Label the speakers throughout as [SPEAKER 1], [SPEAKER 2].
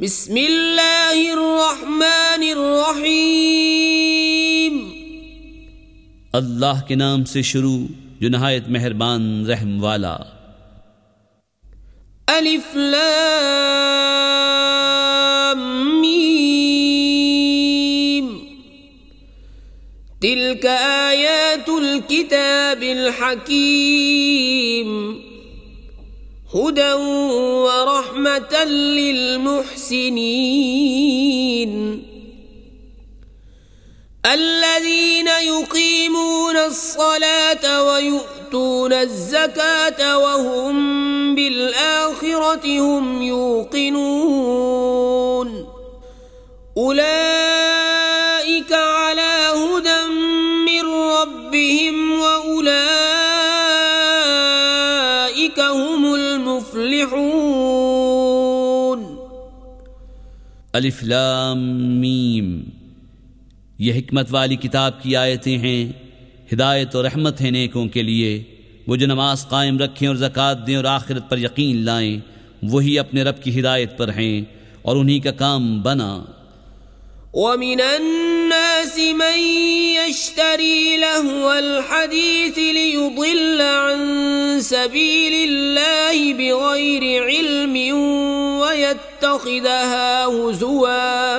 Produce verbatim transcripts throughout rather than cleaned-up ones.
[SPEAKER 1] बिस्मिल्लाहिर्रहमानिर्रहीम।
[SPEAKER 2] अल्लाह के नाम से शुरू जो नहायत मेहरबान रहम वाला।
[SPEAKER 1] अलिफ लाम मीम। तिल्क आयातुल किताबिल हकीम हुदन व रहमतन लिल मुहसिनीन अल्लज़ीना युक़ीमूना अस्सलाता व यु'तूना अज़्ज़काता व हुम बिल आखिरति हुम यूक़िनून उलाइका अला हुदन मिर रब्बिहिम व उलाइका हुमुल मुफ्लिहून।
[SPEAKER 2] अलिफ लाम मीम। यह हिकमत वाली किताब की आयतें हैं, हिदायत और रहमत है नेकों के लिए। वो जो नमाज कायम रखें और ज़कात दें और आखिरत पर यकीन लाएं, वही अपने रब की हिदायत पर हैं और उन्हीं का काम बना।
[SPEAKER 1] वमिनन नासि मन यश्तरी लहवल हदीस लियुदिल्ल अन सबीलिल्लाहि बिगैरि इल्मिन व यत्तखिदहा हुज़ुवा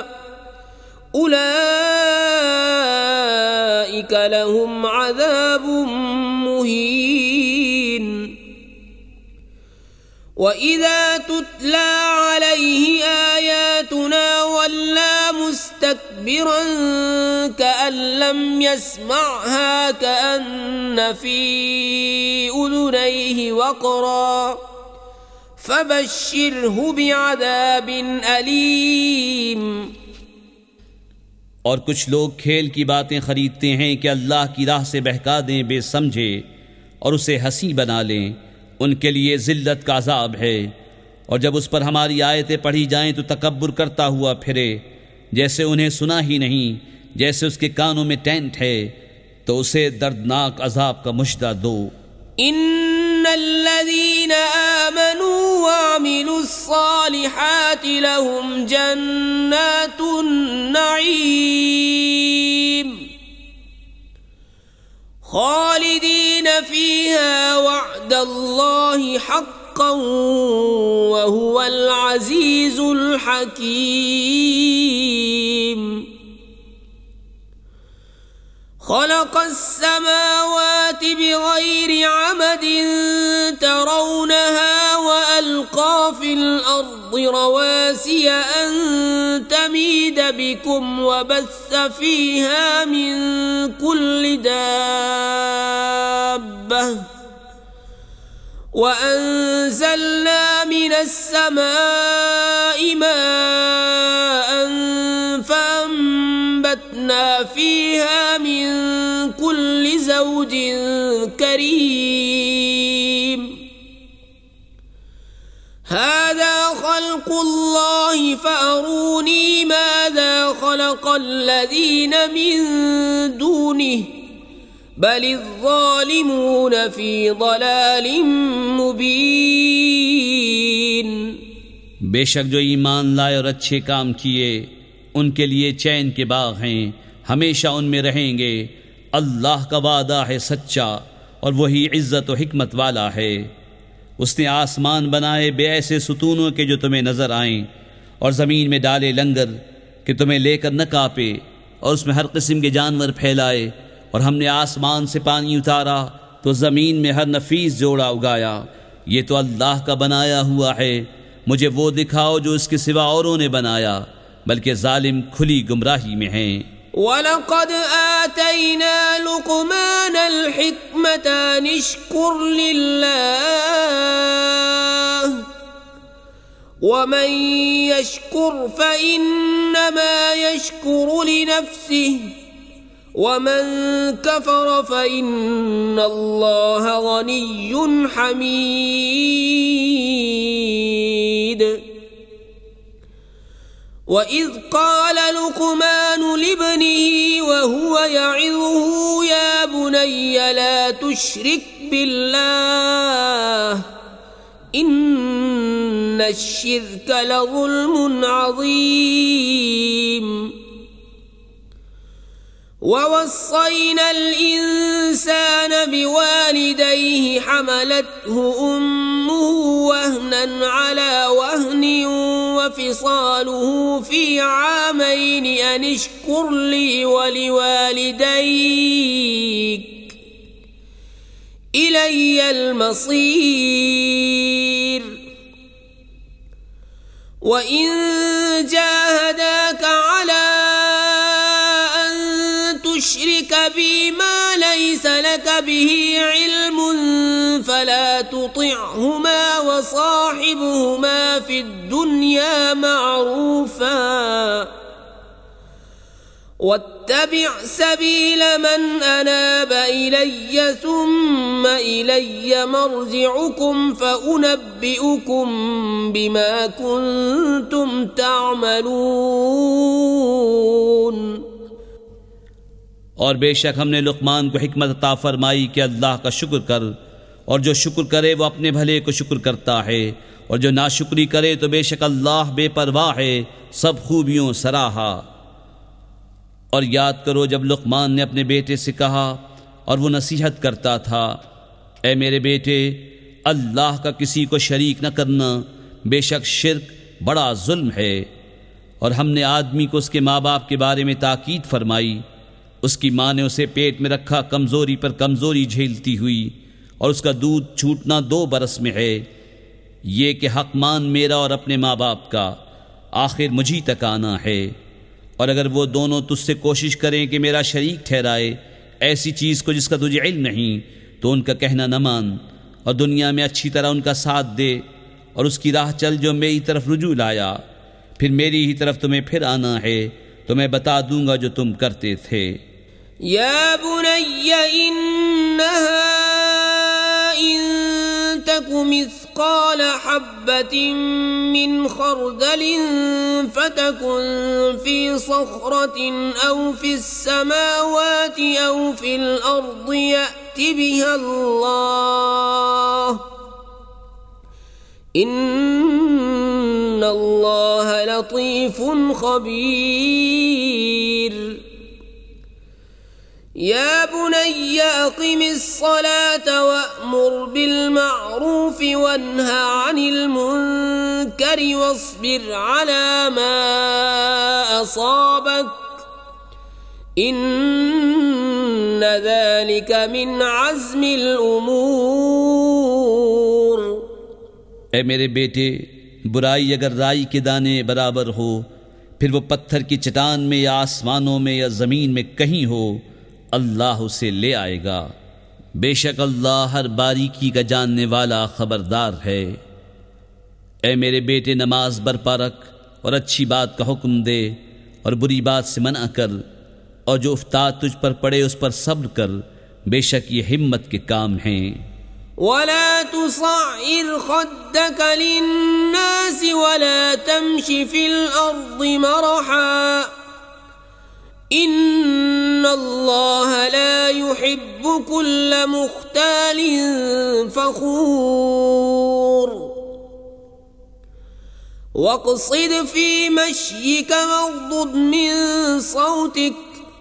[SPEAKER 1] उलाइका लहुम अज़ाबुम मुहीन। वइज़ा तुतला अलैहि आयातुना वल्ला मुस्तकबिरन कअन लम यस्मअहा कअन्न फी उज़ुनैहि वक़रा फबश्शिरहु बिअज़ाबिन अलीम।
[SPEAKER 2] और कुछ लोग खेल की बातें खरीदते हैं कि अल्लाह की राह से बहका दें बेसमझे और उसे हंसी बना लें, उनके लिए जिल्लत का अज़ाब है। और जब उस पर हमारी आयतें पढ़ी जाएं तो तकब्बुर करता हुआ फिरे, जैसे उन्हें सुना ही नहीं, जैसे उसके कानों में टेंट है, तो उसे दर्दनाक अज़ाब का मुश्ता दो।
[SPEAKER 1] इन्नल्लज़ीना आमनू व अमिलुस्सालिहाति लहुम जन्नातुन नईम खालिदीन फीहा वअदल्लाहि हक्कन व हुवल अज़ीज़ुल हकीम। खलक़स समावाति बिगैरि अमदिन तरौनहा व अलक़ा फिल अर्दि रवासिय अन तमीद बिकुम व बस्स फीहा मिन कुल्लि दाब्बह व अंज़लना मिनस समाइ माअन फअंबतना फीहा मिन कुल्लि ज़ौजिन करीम। हाज़ा ख़ल्क़ुल्लाहि फ़अरूनी माज़ा ख़लक़ल्लज़ीन मिन दूनिहि बलिज़्ज़ालिमून फ़ी ज़लालिम मुबीन।
[SPEAKER 2] बेशक जो ईमान लाए और अच्छे काम किए, उनके लिए चैन के बाग हैं, हमेशा उनमें रहेंगे। अल्लाह का वादा है सच्चा और वही इज़्ज़त और हिकमत वाला है। उसने आसमान बनाए बेऐसे सुतूनों के जो तुम्हें नजर आएं, और ज़मीन में डाले लंगर कि तुम्हें लेकर न कांपे, और उसमें हर किस्म के जानवर फैलाए। और हमने आसमान से पानी उतारा तो ज़मीन में हर नफीस जोड़ा उगाया। ये तो अल्लाह का बनाया हुआ है, मुझे वो दिखाओ जो इसके सिवा औरों ने बनाया, बल्कि जालिम खुली गुमराही में हैं।
[SPEAKER 1] वलक़द आतैना लुक़मानल हिक्मत अन इश्कुर लिल्लाह वमन यश्कुर फ़इन्नमा यश्कुरु लिनफ़्सिहि वमन कफ़र फ़इन्नल्लाह गनिय्युन हमीद। वइज़ क़ाल लुक़मान लिब्निही वहुव यइज़ुहु या बुनय्य ला तुश्रिक बिल्लाह इन्न शिर्क लज़ुल्मुन अज़ीम। ववस्सैनल इंसान बिवालिदैहि हमलतहु उम्मुहु वहनन अला वहनिन वफिसालुहु फी आमैन अन इश्कुर ली वलिवालिदैक इलैयल मसीर। व इन जाहदाका अला अन तुश्रिक बिमा लैस लक बिही इल्मुन फला तुतिअहुमा व साहिबहुमा फिद्दुन्या मअरूफा वत्तबि' सबील मन अनाब इलय्य सुम्म इलय्य मर्जि'उकुम फउनब्बि'उकुम बिमा कुंतुम ता'मलून।
[SPEAKER 2] और बेशक हमने लुक़मान को हिकमत अता फरमाई कि अल्लाह का शुक्र कर, और जो शुक्र करे वो अपने भले को शुक्र करता है, और जो नाशुक्री करे तो बेशक अल्लाह बेपरवाह है, सब खूबियों सराहा। और याद करो जब लुक़मान ने अपने बेटे से कहा और वो नसीहत करता था, ए मेरे बेटे, अल्लाह का किसी को शरीक न करना, बेशक शिर्क बड़ा जुल्म है। और हमने आदमी को उसके माँ बाप के बारे में ताकीद फरमाई। उसकी माँ ने उसे पेट में रखा कमज़ोरी पर कमज़ोरी झेलती हुई, और उसका दूध छूटना दो बरस में है। ये कि हक़ मान मेरा और अपने माँ बाप का, आखिर मुझी तक आना है। और अगर वो दोनों तुझसे कोशिश करें कि मेरा शरीक ठहराए ऐसी चीज़ को जिसका तुझे इल्म नहीं, तो उनका कहना न मान, और दुनिया में अच्छी तरह उनका साथ दे, और उसकी राह चल जो मेरी तरफ रुजू लाया। फिर मेरी ही तरफ तुम्हें फिर आना है, तो मैं बता दूंगा जो तुम करते थे।
[SPEAKER 1] या बुनय्य इन्नहा इन तकु मिस्क़ाल हब्बतिन मिन खर्दलिन फतकुन फी सख़रतिन औ फिस समावाति औ फिल अर्दि यअति बिहा अल्लाह इन्नल्लाह लतीफ़ुन ख़बीर। या बुनय्य अक़िमिस्सलात वअमुर बिलमअरूफ़ वन्हा अनिल मुनकरि वस्बिर अला मा असाबक इन्न ज़ालिका मिन अज़्मिल उमूर।
[SPEAKER 2] ए मेरे बेटे, बुराई अगर राई के दाने बराबर हो, फिर वो पत्थर की चट्टान में या आसमानों में या ज़मीन में कहीं हो, अल्लाह उसे ले आएगा। बेशक अल्लाह हर बारीकी का जानने वाला खबरदार है। ए मेरे बेटे, नमाज बरपा रख और अच्छी बात का हुक्म दे और बुरी बात से मना कर, और जो उफ्ताद तुझ पर पड़े उस पर सब्र कर, बेशक ये हिम्मत के काम हैं।
[SPEAKER 1] वला तुसअ्इर खद्दक लिन्नास वला तमशी फिल अर्दि मरहा इन्नल्लाह ला युहिब्बु कुल्ल मुख्तालिन फखूर। वक़्सिद फी मश्यिक वग़्दुद मिन सौतिक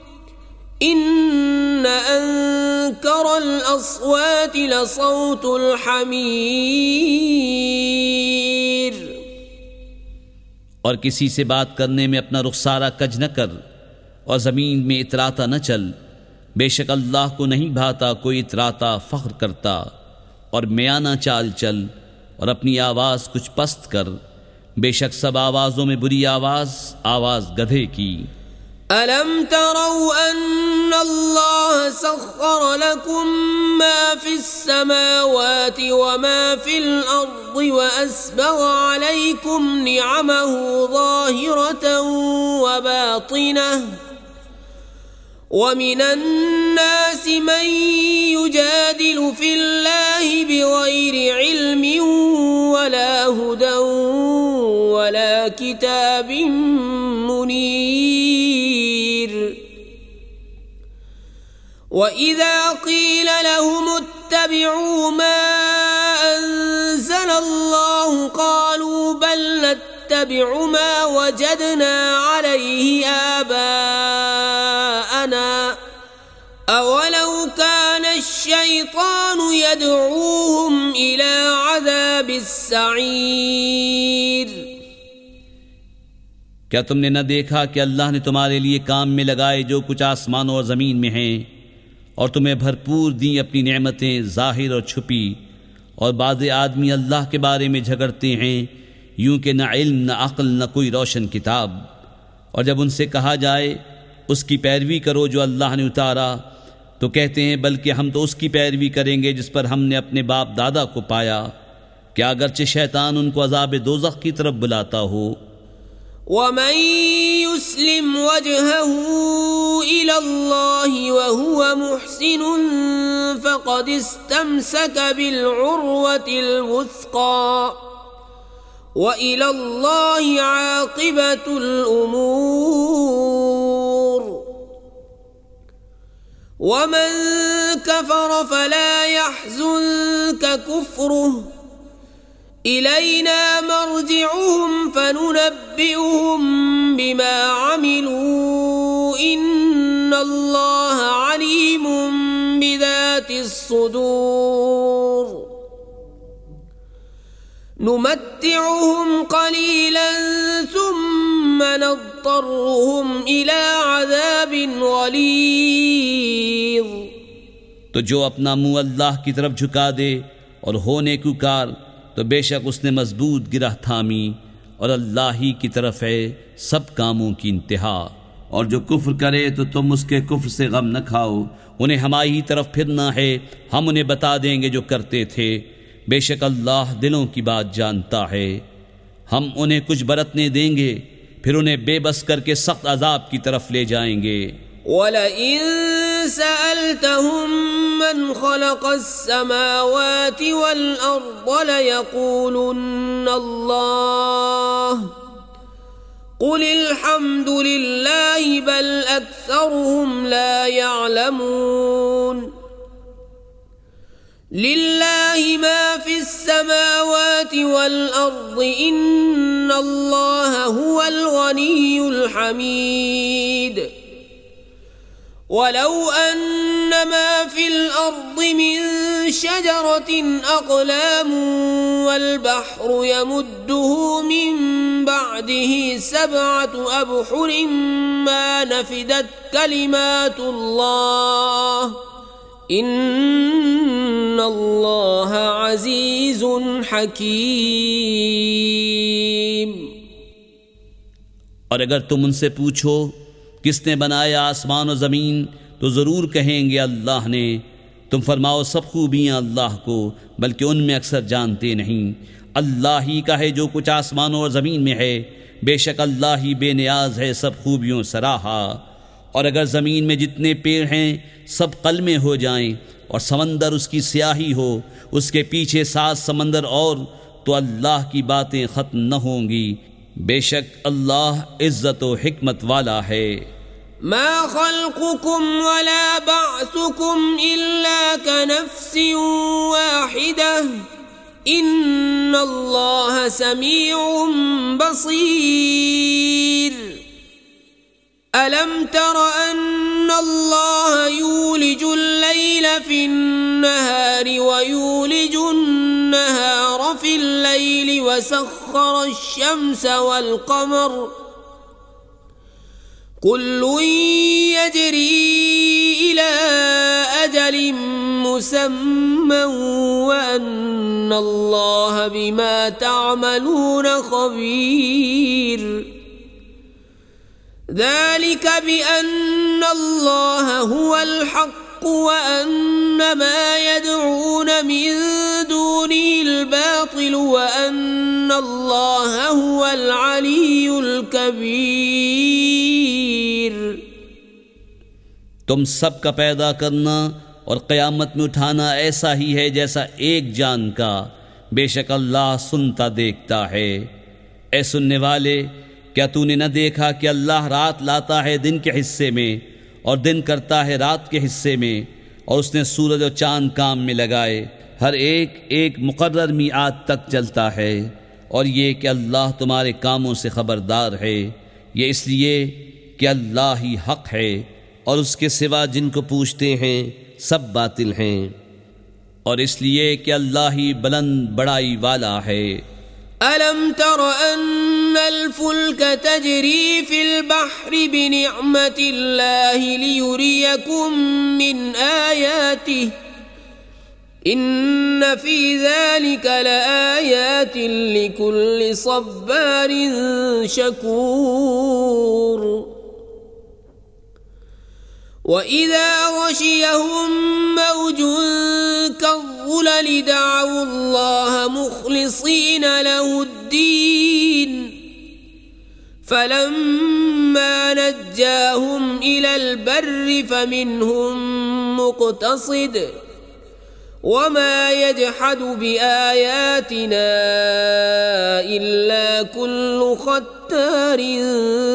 [SPEAKER 1] इन्न अंकरल अस्वाति लसौतुल हमीर।
[SPEAKER 2] और किसी से बात करने में अपना रुखसारा कज न कर, और ज़मीन में इतराता न चल। बेशक अल्लाह को नहीं भाता कोई इतराता फ़ख्र करता। और मियाना चाल चल और अपनी आवाज़ कुछ पस्त कर। बेशक सब आवाज़ों में बुरी आवाज़ आवाज़ गधे की।
[SPEAKER 1] अलम तरौ अन्नल्लाह सख्खर लकुम मा फिस समावाति व मा फिल अर्दि व अस्बग़ अलैकुम निअमहु ज़ाहिरतन व बातिनह व मिनन नासि मन युजादिलु फिल्लाहि बिग़ैरि इल्मिन वला हुदन वला किताबिन मुनीर। वइज़ा क़ील लहुम इत्तबि'ू मा अल्लाहु क़ालू बल नत्तबिउ मा वजदना अलैहि आबाअना अवलौ कान अश-शैतानु यदऊहुम इला अज़ाबिस सईर।
[SPEAKER 2] क्या तुमने न देखा कि अल्लाह ने तुम्हारे लिए काम में लगाए जो कुछ आसमानों और ज़मीन में हैं और तुम्हें भरपूर दी अपनी नेमतें ज़ाहिर और छुपी, और बाज़ आदमी अल्लाह के बारे में झगड़ते हैं यूं कि न इल्म न अक्ल न कोई रोशन किताब। और जब उनसे कहा जाए उसकी पैरवी करो जो अल्लाह ने उतारा तो कहते हैं बल्कि हम तो उसकी पैरवी करेंगे जिस पर हमने अपने बाप दादा को पाया। क्या अगरचे शैतान उनको अज़ाब दोज़ख की तरफ बुलाता हो।
[SPEAKER 1] वमन युस्लिम वजहहू इलल्लाहि वहुव मुहसिनुन फक़द इस्तमसक बिलउर्वतिल वुस्क़ा व इलल्लाहि आक़िबतुल उमूर। वमन कफ़र फला यहज़ुनक कुफ़्रुहु इलैना मर्जिउहुम फनुनब्बिउहुम बिमा अमिलू इन्नल्लाह अलीमुम बिज़ातिस सुदूर। नुमत्तिउहुम क़लीलन सुम्म नज़्तरुहुम इला अज़ाबिन ग़लीज़।
[SPEAKER 2] तो जो अपना मुँह अल्लाह की तरफ झुका दे और हो नेकूकार तो बेशक उसने मजबूत गिरह थामी, और अल्लाह ही की तरफ है सब कामों की इंतहा। और जो कुफ्र करे तो तुम उसके कुफ्र से गम न खाओ, उन्हें हमारी ही तरफ फिरना है, हम उन्हें बता देंगे जो करते थे। बेशक अल्लाह दिलों की बात जानता है। हम उन्हें कुछ बरतने देंगे फिर उन्हें बेबस करके सख्त अजाब की तरफ ले जाएंगे।
[SPEAKER 1] वलइन सअल्तहुम मन खलक़स समावाति वल अर्द लयक़ूलुन्न अल्लाह क़ुलिल हम्दु लिल्लाहि बल अक्सरुहुम ला यअलमून। लिल्लाहि मा फिस समावाति वल अर्द इन्नल्लाह हुवल गनियुल हमीद। वलौ अन्नमा फिल अर्दि मिन शजरतिन अक़लामु वल बहरु यमुद्दुहु मिन बअदिहि सबअतु अबहुरिन मा नफिदत कलिमातुल्लाह इन्नल्लाह अज़ीज़ुन हकीम।
[SPEAKER 2] और अगर तुम उनसे पूछो किसने बनाया आसमान और ज़मीन तो ज़रूर कहेंगे अल्लाह ने। तुम फरमाओ सब खूबियाँ अल्लाह को, बल्कि उनमें अक्सर जानते नहीं। अल्लाह ही का है जो कुछ आसमानों और ज़मीन में है, बेशक अल्लाह ही बेनियाज है सब खूबियों सराहा। और अगर ज़मीन में जितने पेड़ हैं सब कलमे हो जाएं और समंदर उसकी स्याही हो, उसके पीछे सात समंदर और, तो अल्लाह की बातें ख़त्म न होंगी। बेशक अल्लाह इज़्ज़त व हिकमत वाला है।
[SPEAKER 1] मा खल्क़ुकुम वला बअसुकुम इल्ला कनफ्सिन वाहिदह इन्नल्लाह समीउम बसीर। अलम तर अन्नल्लाह यूलिजुल लैल फिन्नहारि व यूलिजुन नहार फिल लैलि व सख्खरश शम्स वल क़मर कुल्लुन यजरी इला अजलिन मुसम्मन व अन्नल्लाह बिमा तअमलून खबीर। ذلك بأن الله هو الحق وأن ما يدعون من دونه الباطل وأن الله هو العلي الكبير।
[SPEAKER 2] तुम सब का पैदा करना और क़यामत में उठाना ऐसा ही है जैसा एक जान का। बेशक अल्लाह सुनता देखता है। ऐ सुनने वाले, क्या तूने न देखा कि अल्लाह रात लाता है दिन के हिस्से में और दिन करता है रात के हिस्से में, और उसने सूरज और चांद काम में लगाए हर एक एक मुकर्रर मिआद तक चलता है, और ये कि अल्लाह तुम्हारे कामों से खबरदार है। ये इसलिए कि अल्लाह ही हक है और उसके सिवा जिनको पूछते हैं सब बातिल हैं, और इसलिए कि अल्लाह ही बुलंद बड़ाई वाला है।
[SPEAKER 1] अलम तर अन्नल फुल्क तजरी फिल बहरि बिनिअमतिल्लाहि लियुरियकुम मिन आयातिहि इन्न फी ज़ालिका लआयातिन लिकुल्लि सब्बारिन शकूर। वइज़ा गशियहुम मौजुन कज़्ज़ुललि दअवुल्लाह मुख़लिसीन लहुद्दीन फलम्मा नज्जाहुम इलल बर्रि फमिनहुम मुक़तसिद वमा यजहदु बिआयातिना इल्ला कुल्लु खत्तारिन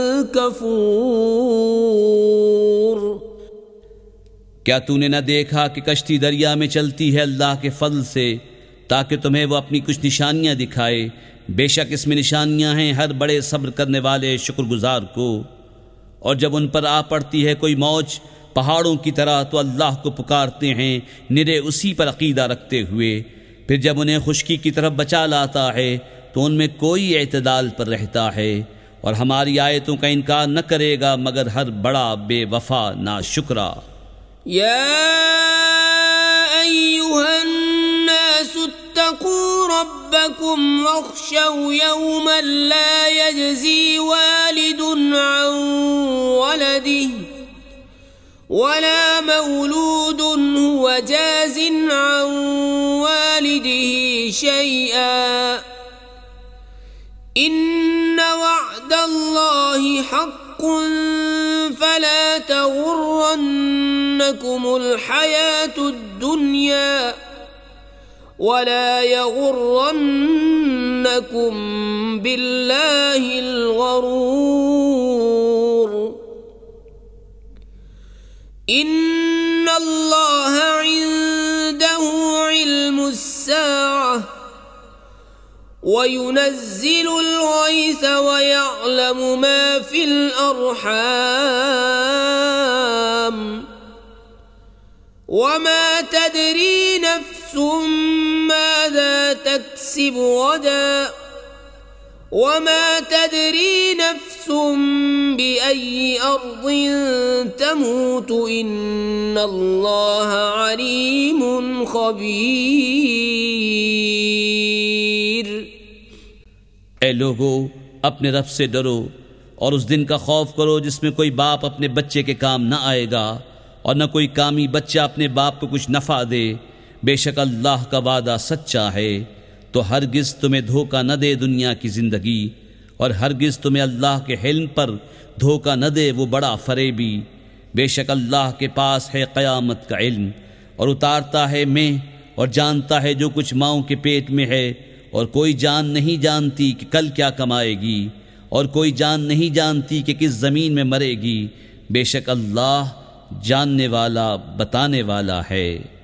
[SPEAKER 1] कफूर।
[SPEAKER 2] क्या तूने न देखा कि कश्ती दरिया में चलती है अल्लाह के फضل से, ताकि तुम्हें वो अपनी कुछ निशानियां दिखाए। बेशक इसमें निशानियां हैं हर बड़े सब्र करने वाले शुक्रगुजार को। और जब उन पर आ पड़ती है कोई मौज पहाड़ों की तरह तो अल्लाह को पुकारते हैं निरे उसी पर अकीदा रखते हुए। फिर जब उन्हें खुश्की की तरफ बचा लाता है तो उनमें कोई एतदाल पर रहता है, और हमारी आयतों का इनकार न करेगा मगर हर बड़ा बेवफा नाशुक्रा।
[SPEAKER 1] या अय्युहन नासु इत्तक़ू रब्बकुम वख्शौ यौमन ला यजज़ी वालिदुन अन वलदिही वला मौलूदुन हुवा जाज़िन अन वालिदिही शैआ इन्न वअदल्लाहि हक़्क़ुन फला तग़ुर्रन्नकुमुल हयातुद दुनिया वला यग़ुर्रन्नकुम बिल्लाहिल गरूर। इन्नल्लाह इंदहु इल्मुस्साअह वयुनज़्ज़िलुल गैस वयअलमु मा फिल अर्हाम वमा तदरी नफ्सुम माज़ा तक्सिबु गदा वमा तदरी नफ्सुम बिअय्यि अर्दिन तमूत इन्नल्लाह अलीमुन खबीर।
[SPEAKER 2] ए लोगो, अपने रब से डरो और उस दिन का खौफ करो जिसमें कोई बाप अपने बच्चे के काम न आएगा और न कोई कामी बच्चा अपने बाप को कुछ नफ़ा दे। बेशक अल्लाह का वादा सच्चा है, तो हरगिज़ तुम्हें धोखा न दे दुनिया की ज़िंदगी, और हरगिज़ तुम्हें अल्लाह के हिल्म पर धोखा न दे वो बड़ा फरेबी। बेशक अल्लाह के पास है क़यामत का इल्म, और उतारता है में और जानता है जो कुछ माँओं के पेट में है, और कोई जान नहीं जानती कि कल क्या कमाएगी, और कोई जान नहीं जानती कि किस ज़मीन में मरेगी। बेशक अल्लाह जानने वाला बताने वाला है।